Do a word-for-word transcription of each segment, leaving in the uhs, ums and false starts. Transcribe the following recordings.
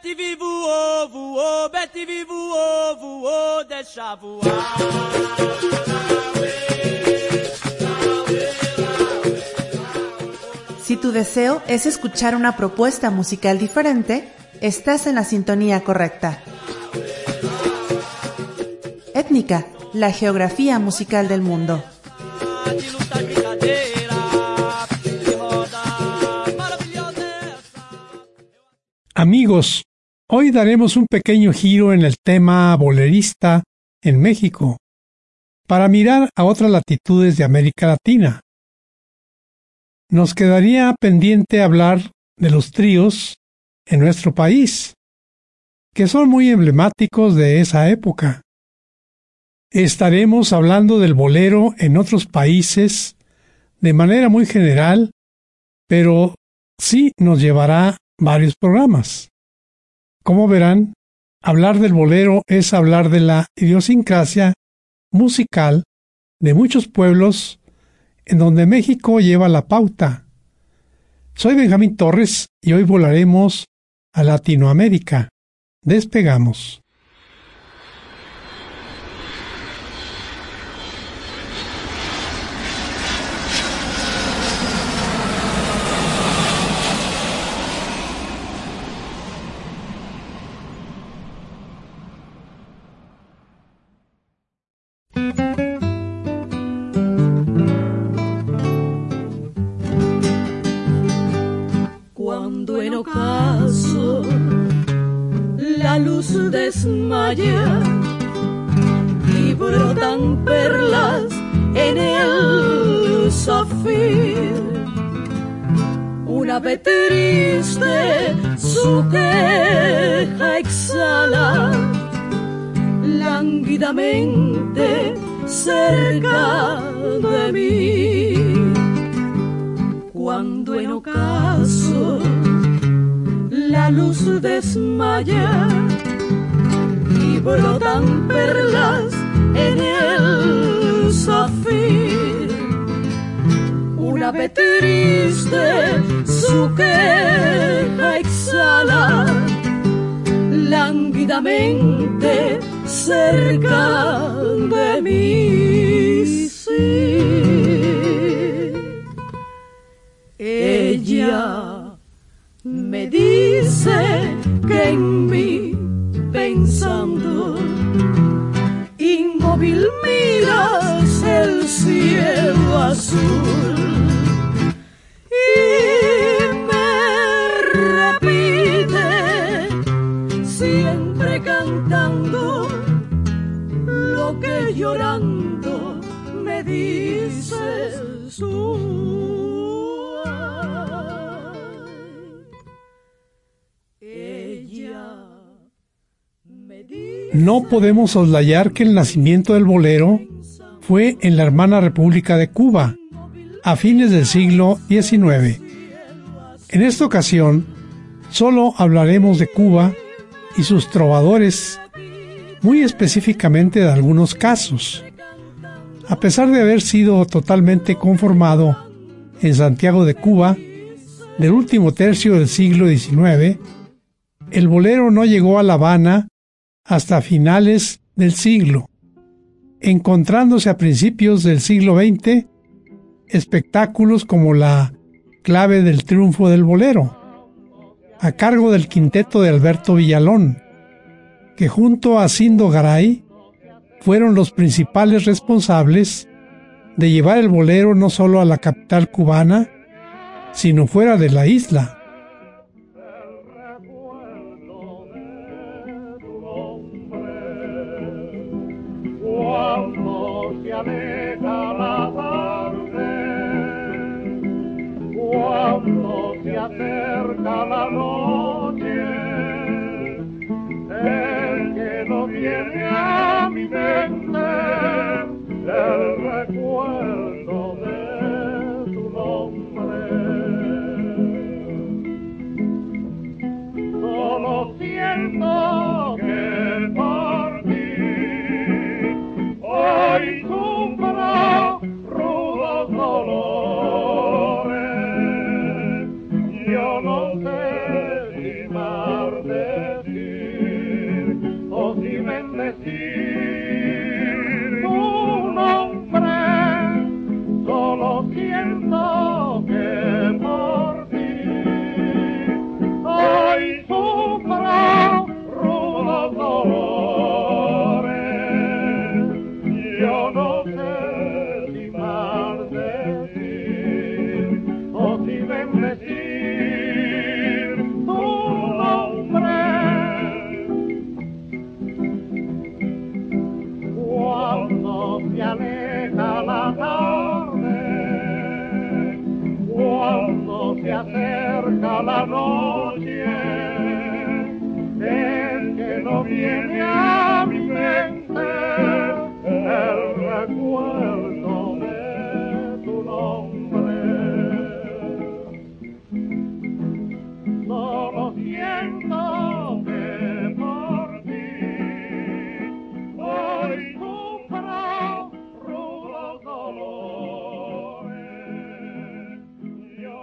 Betty vi voou, voou, Betty vi voou, voou, deixa voar. Si tu deseo es escuchar una propuesta musical diferente, estás en la sintonía correcta. Étnica, la geografía musical del mundo. Amigos, hoy daremos un pequeño giro en el tema bolerista en México, para mirar a otras latitudes de América Latina. Nos quedaría pendiente hablar de los tríos en nuestro país, que son muy emblemáticos de esa época. Estaremos hablando del bolero en otros países de manera muy general, pero sí nos llevará varios programas. Como verán, hablar del bolero es hablar de la idiosincrasia musical de muchos pueblos en donde México lleva la pauta. Soy Benjamín Torres y hoy volaremos a Latinoamérica. Despegamos. Cuando en ocaso la luz desmaya y brotan perlas en el zafir, un ave triste su queja exhala lánguidamente cerca de mí. Cuando en ocaso la luz desmaya y brotan perlas en el zafir, un ave triste su queja exhala lánguidamente cerca de mí. Sí. Ella me dice que en mí pensando inmóvil miras el cielo azul y me repite siempre cantando lo que llorando me dices tú. No podemos soslayar que el nacimiento del bolero fue en la hermana República de Cuba, a fines del siglo diecinueve. En esta ocasión, solo hablaremos de Cuba y sus trovadores, muy específicamente de algunos casos. A pesar de haber sido totalmente conformado en Santiago de Cuba, del último tercio del siglo diecinueve, el bolero no llegó a La Habana hasta finales del siglo, encontrándose a principios del siglo veinte espectáculos como la Clave del Triunfo del Bolero, a cargo del quinteto de Alberto Villalón, que junto a Cindo Garay fueron los principales responsables de llevar el bolero no solo a la capital cubana, sino fuera de la isla. Cuando se aleja la tarde, cuando se acerca la noche, el que no viene a mi mente el recuerdo de tu nombre. Solo siento que por ti hoy sufro rudos dolores. Yo no sé si amarte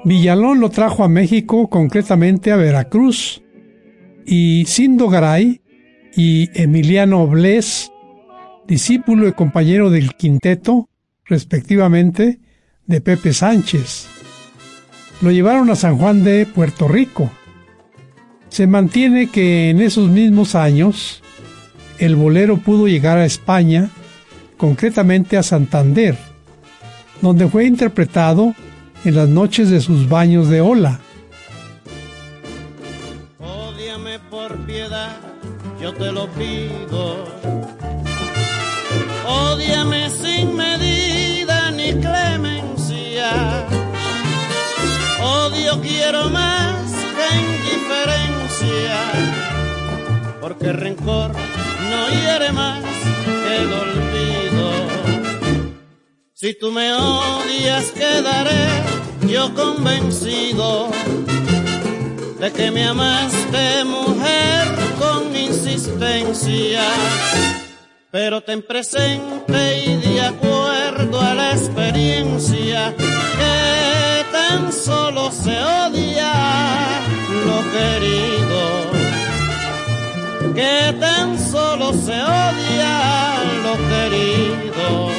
Villalón lo trajo a México, concretamente a Veracruz, y Cindo Garay y Emiliano Bles, discípulo y compañero del quinteto, respectivamente, de Pepe Sánchez. Lo llevaron a San Juan de Puerto Rico. Se mantiene que en esos mismos años el bolero pudo llegar a España, concretamente a Santander, donde fue interpretado en las noches de sus baños de ola. Ódiame por piedad, yo te lo pido. Ódiame sin medida ni clemencia. Odio quiero más que indiferencia, porque rencor no hiere más que el olvido. Si tú me odias quedaré yo convencido de que me amaste, mujer, con insistencia. Pero ten presente y de acuerdo a la experiencia que tan solo se odia lo querido, que tan solo se odia lo querido.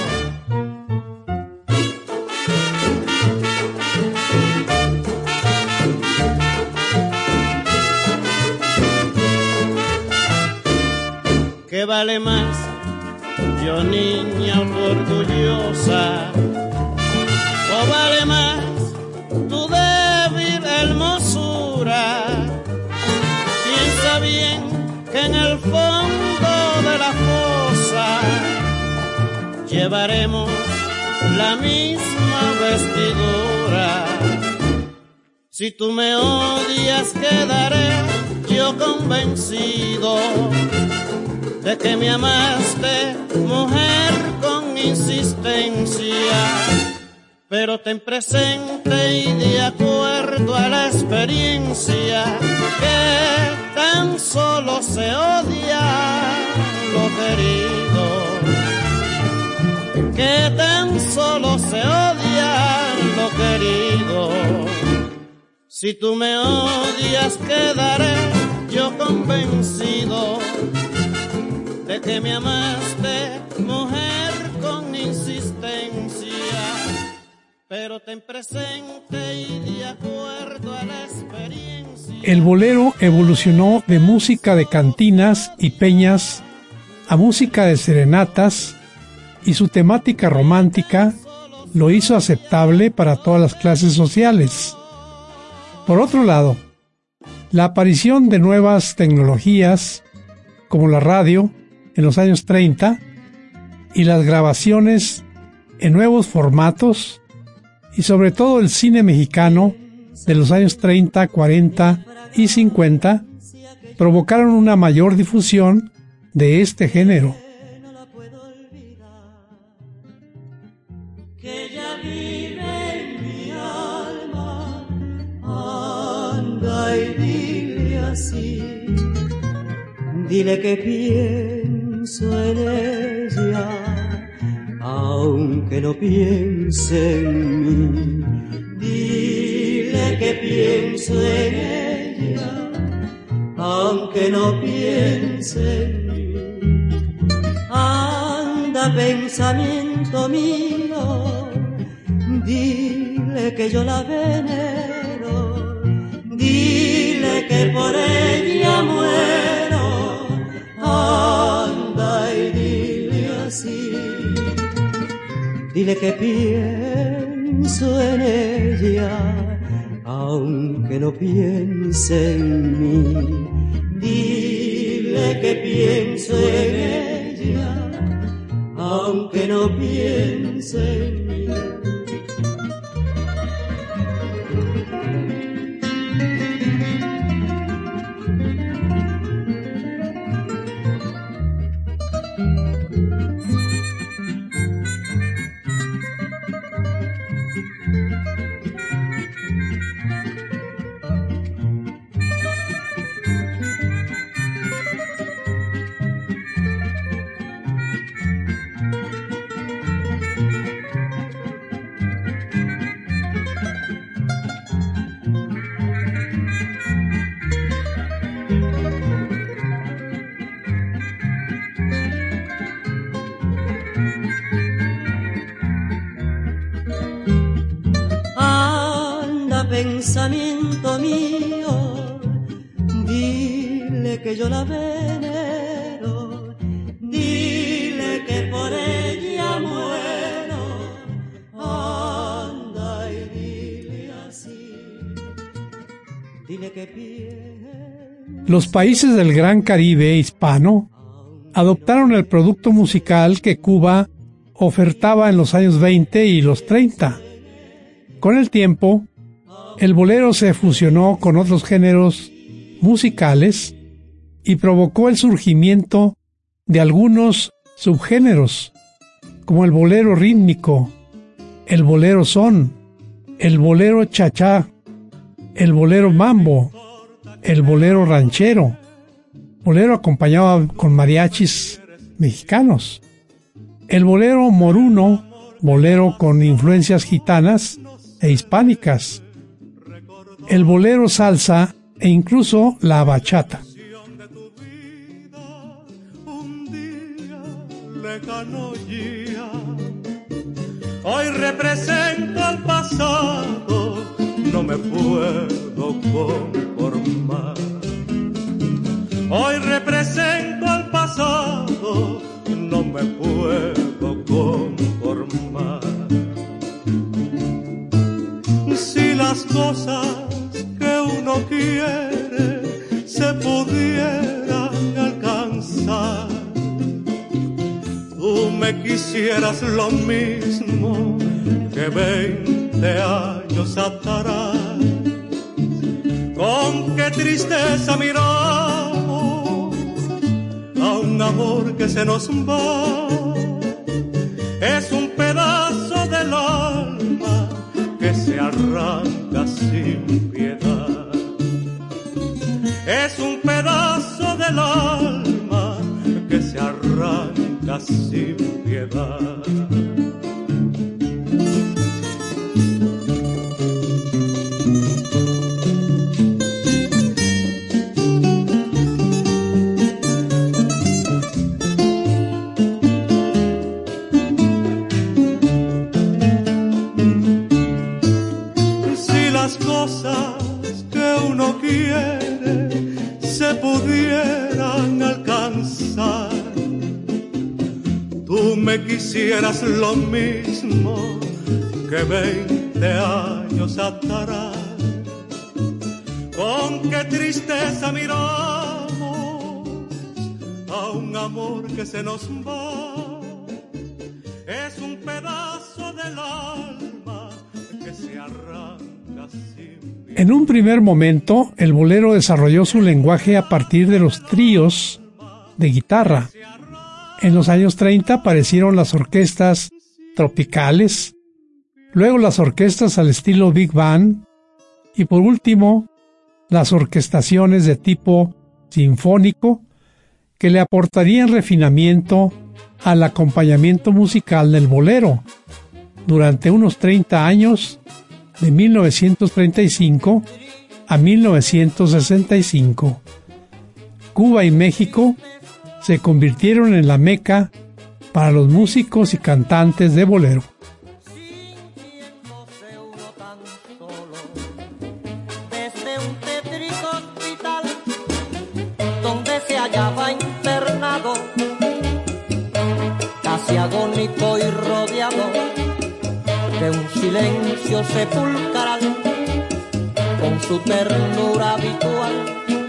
¿Qué vale más, yo niña orgullosa, o vale más tu débil hermosura? Piensa bien que en el fondo de la fosa llevaremos la misma vestidura. Si tú me odias quedaré yo convencido de que me amaste, mujer, con insistencia. Pero ten presente y de acuerdo a la experiencia que tan solo se odia lo querido, que tan solo se odia lo querido. Si tú me odias quedaré yo convencido de que me amaste, mujer, con insistencia. Pero ten presente y de acuerdo a la experiencia. El bolero evolucionó de música de cantinas y peñas a música de serenatas, y su temática romántica lo hizo aceptable para todas las clases sociales. Por otro lado, la aparición de nuevas tecnologías, como la radio, en los años treinta, y las grabaciones en nuevos formatos, y sobre todo el cine mexicano de los años treinta, cuarenta y cincuenta, provocaron una mayor difusión de este género. Que ella vive en mi alma, anda y dile así, dile que pienso en ella, aunque no piense en mí. Dile que pienso en ella, aunque no piense en mí. Anda, pensamiento mío, dile que yo la venero, dile que por ella muero. Anda y dile así, dile que pienso en ella, aunque no piense en mí. Dile que pienso en ella, aunque no piense en mí. pensamiento mío, dile que yo la venero, dile que por ella muero, anda y dile así, dile que pienso. Los países del Gran Caribe hispano adoptaron el producto musical que Cuba ofertaba en los años veinte y los treinta. Con el tiempo, el bolero se fusionó con otros géneros musicales y provocó el surgimiento de algunos subgéneros, como el bolero rítmico, el bolero son, el bolero chachá, el bolero mambo, el bolero ranchero, bolero acompañado con mariachis mexicanos, el bolero moruno, bolero con influencias gitanas e hispánicas, el bolero salsa e incluso la bachata. Hoy represento el pasado, no me puedo conformar. Hoy represento el pasado, no me puedo conformar. Si las cosas que uno quiere se pudieran alcanzar, tú me quisieras lo mismo que veinte años atrás. Con qué tristeza miramos a un amor que se nos va. Es un pedazo del alma que se arranca sin piedad. Es un pedazo del alma que se arranca sin piedad. Quisieras lo mismo que veinte años atrás. Con qué tristeza miramos a un amor que se nos va. Es un pedazo del alma que se arranca sin piedad. En un primer momento, el bolero desarrolló su lenguaje a partir de los tríos de guitarra. En los años treinta aparecieron las orquestas tropicales, luego las orquestas al estilo Big Band y por último las orquestaciones de tipo sinfónico que le aportarían refinamiento al acompañamiento musical del bolero durante unos treinta años, de mil novecientos treinta y cinco a mil novecientos sesenta y cinco. Cuba y México se convirtieron en la meca para los músicos y cantantes de bolero. Sintiéndose uno tan solo, desde un tétrico hospital donde se hallaba internado, casi agónico y rodeado de un silencio sepulcral, con su ternura habitual,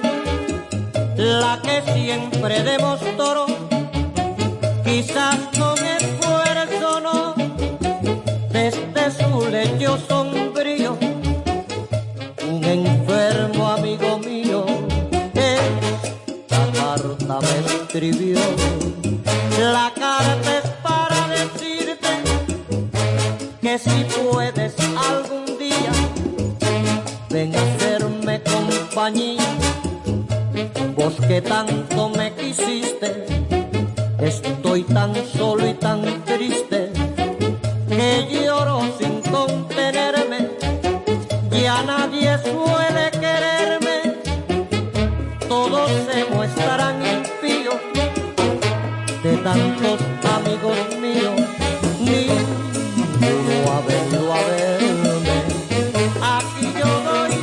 la que siempre demostró, quizás con esfuerzo no, desde su lecho sombrío, un enfermo amigo mío, esta carta me escribió. La carta es para decirte que si puedes algún día, ven a hacerme compañía. Vos que tanto me quisiste, estoy tan solo y tan triste que lloro sin contenerme. Ya nadie suele quererme, todos se muestran impíos de tantos amigos míos. Ninguno ha venido a verme. Aquí yo doy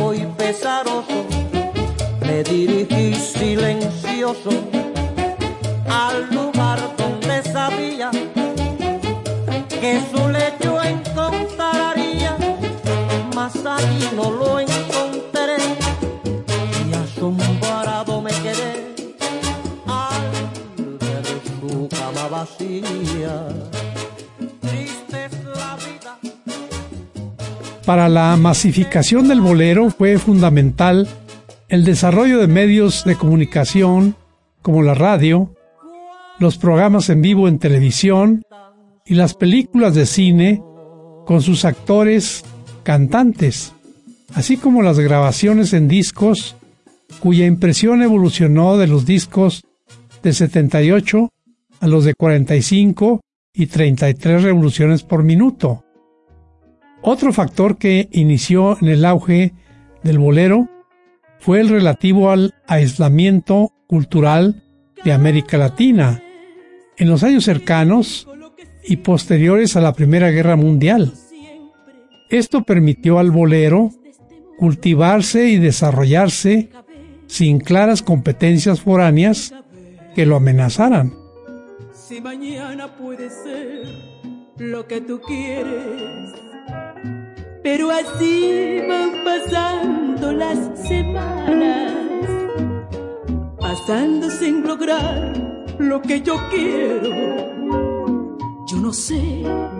viejo y pesaroso, me dirigí silencioso al lugar donde sabía que su lecho encontraría, mas allí no lo encontré y asombrado me quedé al ver su cama vacía. Triste es la vida. Para la masificación del bolero fue fundamental el desarrollo de medios de comunicación como la radio, los programas en vivo en televisión y las películas de cine con sus actores, cantantes, así como las grabaciones en discos, cuya impresión evolucionó de los discos de setenta y ocho a los de cuarenta y cinco y treinta y tres revoluciones por minuto. Otro factor que inició en el auge del bolero fue el relativo al aislamiento cultural de América Latina en los años cercanos y posteriores a la Primera Guerra Mundial. Esto permitió al bolero cultivarse y desarrollarse sin claras competencias foráneas que lo amenazaran. Si mañana puede ser lo que tú quieres, pero así van pasando las semanas, pasando sin lograr lo que yo quiero. Yo no sé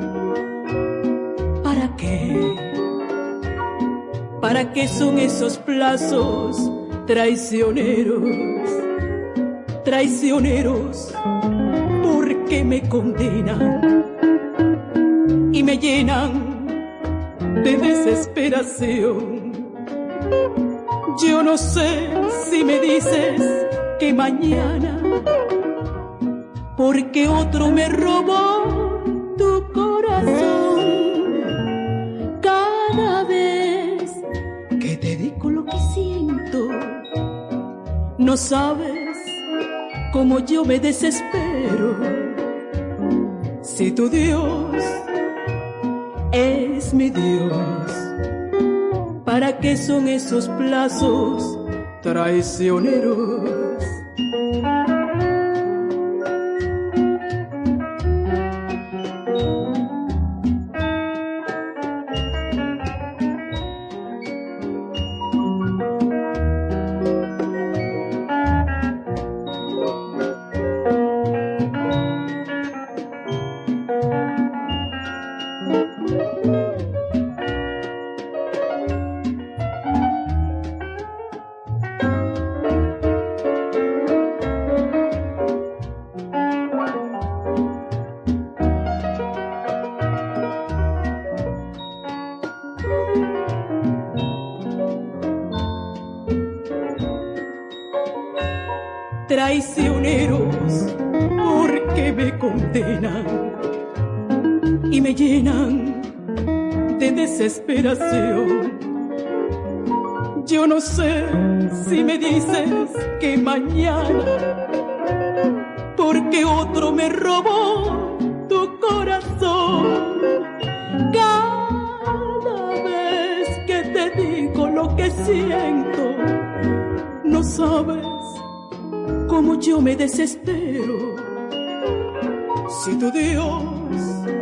para qué, para qué son esos plazos traicioneros, traicioneros, porque me condenan y me llenan de desesperación. Yo no sé si me dices que mañana, porque otro me robó tu corazón. Cada vez que te digo lo que siento, no sabes cómo yo me desespero. Si tu Dios es mi Dios, ¿para qué son esos plazos traicioneros? Traicioneros, porque me condenan y me llenan de desesperación. Yo no sé si me dices que mañana, porque otro me robó tu corazón. Cada vez que te digo lo que siento, no sabes cómo yo me desespero. Si tu Dios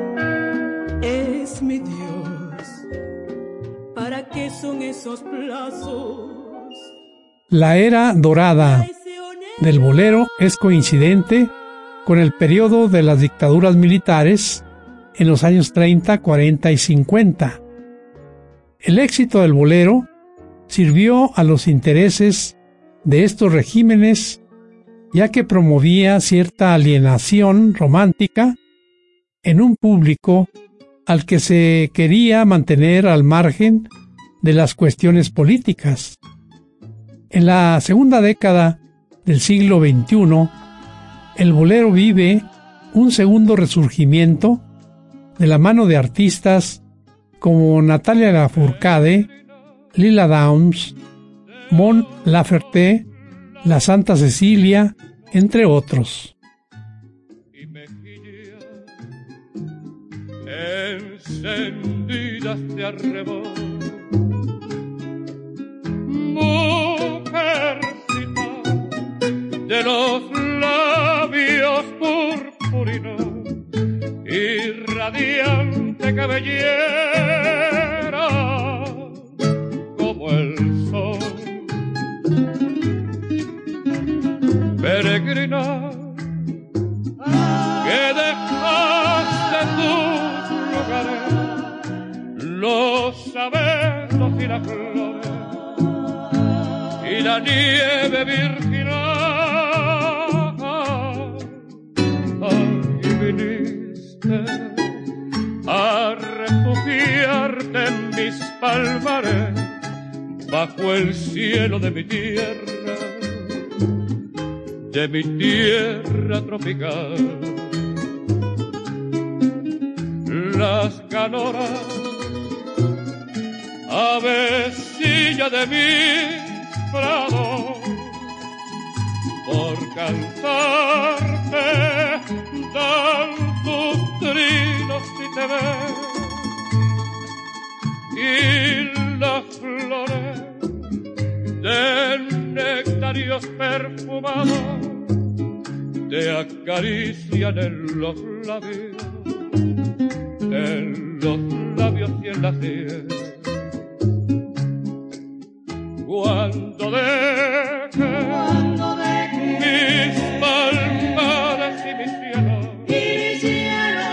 es mi Dios, ¿para qué son esos plazos? La era dorada del bolero es coincidente con el periodo de las dictaduras militares en los años treinta, cuarenta y cincuenta. El éxito del bolero sirvió a los intereses de estos regímenes, ya que promovía cierta alienación romántica en un público al que se quería mantener al margen de las cuestiones políticas. En la segunda década del siglo veintiuno, el bolero vive un segundo resurgimiento de la mano de artistas como Natalia Lafourcade, Lila Downs, Mon Laferte, La Santa Cecilia, entre otros. Y mejillas encendidas de arrebol, de los labios purpurinos y radiante cabellera como el sol. Peregrina, que dejaste tus lugares, los abetos y las flores y la nieve virginal. Ay, viniste a refugiarte en mis palmares bajo el cielo de mi tierra, de mi tierra tropical. Las canoras, avecilla de mis prados, por cantarte dan sus trinos si te ven, y las flores de nectarios perfumados te acarician en los labios, en los labios y en la sien. Cuando deje, Cuando deje mis palmares y mi cielo, y mi cielo,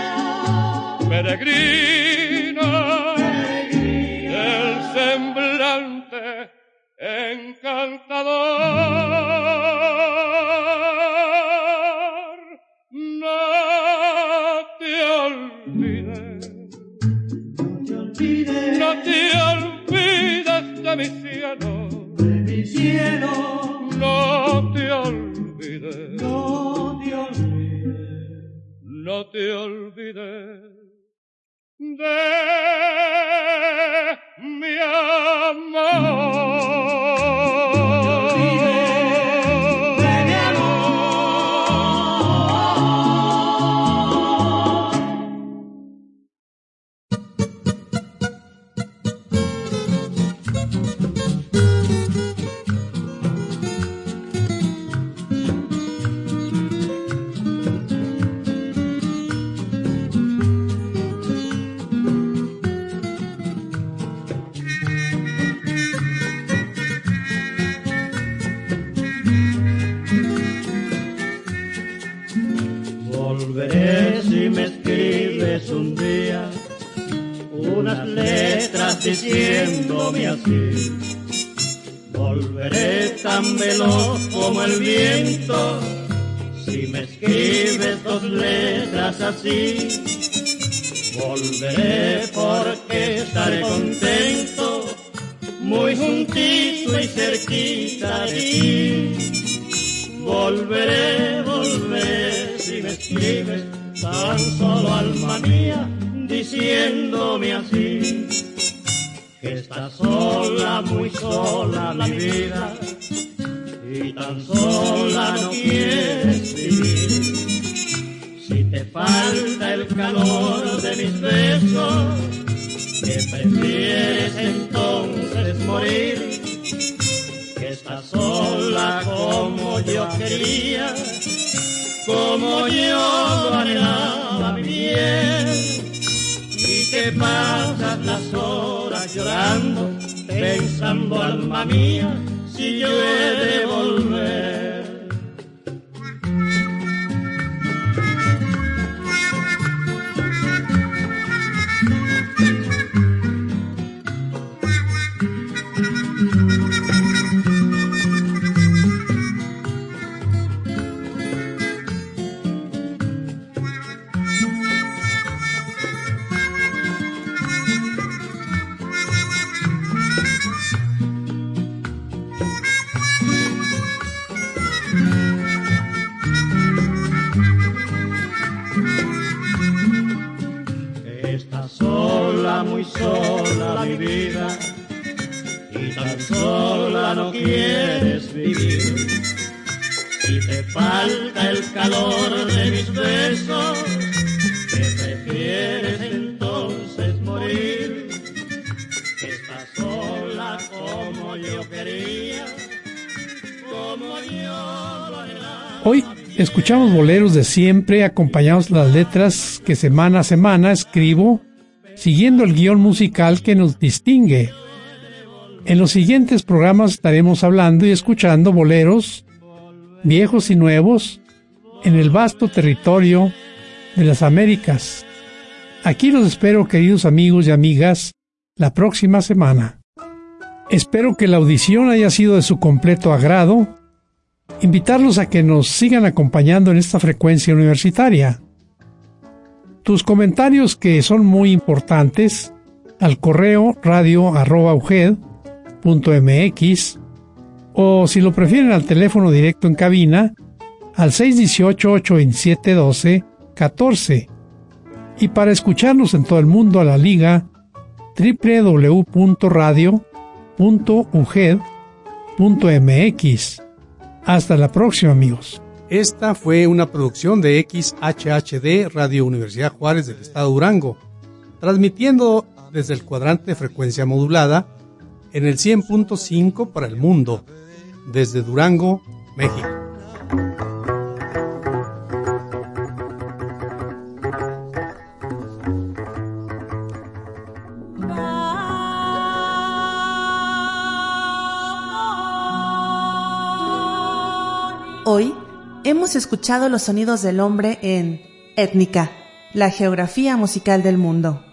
peregrina, peregrina, el semblante encantador, no te olvides, no te olvides de mi cielo, de mi cielo, no te olvides, no te olvides, no te olvides de mi amor. Volveré si me escribes un día unas letras diciéndome así. Volveré tan veloz como el viento si me escribes dos letras así. Volveré porque estaré contento, muy juntito y cerquita de ti. Volveré, volveré si me escribes tan solo, alma mía, diciéndome así, que estás sola, muy sola mi vida, y tan sola no quieres vivir. Si te falta el calor de mis besos, que prefieres entonces morir, que estás sola como yo quería, como yo lo anhelaba mi bien, y que pasas las horas llorando, pensando, alma mía, si yo he de volver. Estás sola, muy sola mi vida, y tan sola no quieres vivir. Si te falta el calor de mis besos, que prefieres entonces morir, que estás sola como yo quería, como yo lo anhelaba. Hoy escuchamos boleros de siempre, acompañados de las letras que semana a semana escribo, siguiendo el guión musical que nos distingue. En los siguientes programas estaremos hablando y escuchando boleros viejos y nuevos en el vasto territorio de las Américas. Aquí los espero, queridos amigos y amigas, la próxima semana. Espero que la audición haya sido de su completo agrado. Invitarlos a que nos sigan acompañando en esta frecuencia universitaria. Tus comentarios, que son muy importantes, al correo radio arroba uged punto mx, o si lo prefieren al teléfono directo en cabina al seis uno ocho, ocho dos siete, uno dos uno cuatro, y para escucharnos en todo el mundo a la liga doble u doble u doble u punto radio punto uged punto mx. Hasta la próxima, amigos. Esta fue una producción de X H H D Radio Universidad Juárez del Estado de Durango, transmitiendo desde el cuadrante de frecuencia modulada en el cien punto cinco para el mundo, desde Durango, México. Hoy hemos escuchado los sonidos del hombre en Étnica, la geografía musical del mundo.